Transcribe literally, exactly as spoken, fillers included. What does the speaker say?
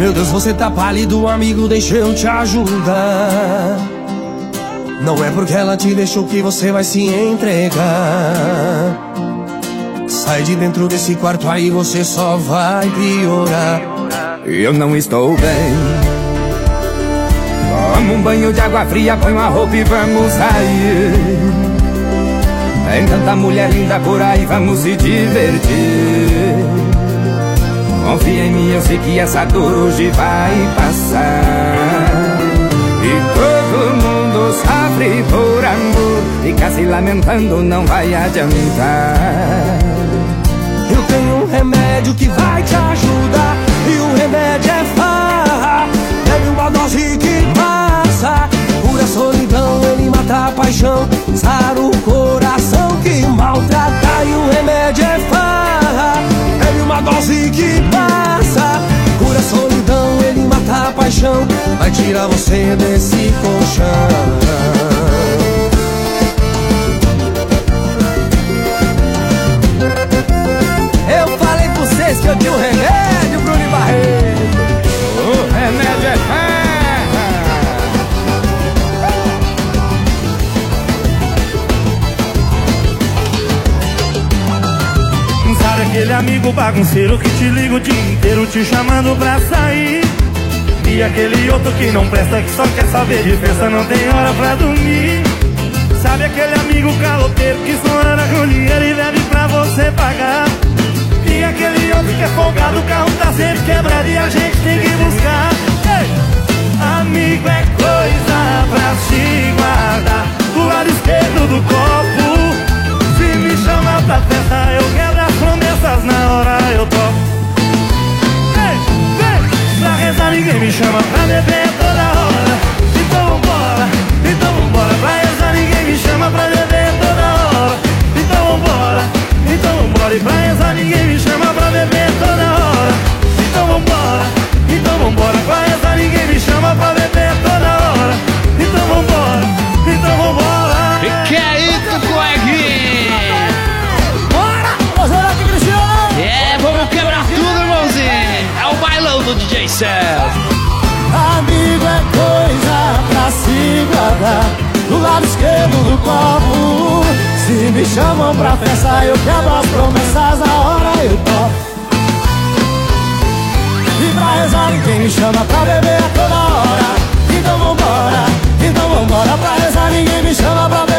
Meu Deus, você tá pálido, amigo, deixa eu te ajudar. Não é porque ela te deixou que você vai se entregar. Sai de dentro desse quarto aí, você só vai piorar. Eu não estou bem. Toma um banho de água fria, põe uma roupa e vamos sair. Tem tanta mulher linda por aí, vamos se divertir. Confia em mim, eu sei que essa dor hoje vai passar. E todo mundo sofre por amor, ficar se lamentando não vai adiantar. Eu tenho um remédio que vai te ajudar, e o remédio é farra. Bebe uma dose que passa, cura a solidão, ele mata a paixão, sara o coração que maltrata. E o remédio é farra. Bebe uma dose que passa, cura a solidão, ele mata a paixão, vai tirar você desse colchão. Eu falei pra vocês que eu tinha um remédio, Bruno Barreto. O remédio é farra. Sabe aquele amigo bagunceiro que te liga o dia inteiro te chamando pra sair? E aquele outro que não presta, que só quer saber de festa, não tem hora pra dormir? Sabe aquele amigo caloteiro que só anda com dinheiro e deve pra você pagar? E aquele outro que é folgado, o carro tá sempre quebrado e a gente tem que buscar. Ei! Amigo é coisa pra se guardar do lado esquerdo do copo. Se me chama pra festa, eu quebro as promessas, na hora eu topo. Ei! Ei! Pra rezar ninguém me chama, pra beber toda hora. Então vambora, então vambora. Pra rezar ninguém me chama, pra beber toda hora. Então vambora, então vambora. E pra rezar ninguém me chama, pra beber toda hora. Então vambora, então vambora. Pra rezar ninguém me chama, pra beber toda hora. Então vambora, então vambora. E que é isso, coleguinha? Bora! Vamos aqui, Cristiano! É, vamos quebrar tudo, irmãozinho. É o bailão do D J Celso. Amigo é coisa pra se guardar do lado esquerdo do copo. Se me chamam pra festa, eu quebro as promessas, na hora eu topo. E pra rezar ninguém me chama, pra beber a toda hora. Então vambora, então vambora. Pra rezar ninguém me chama, pra beber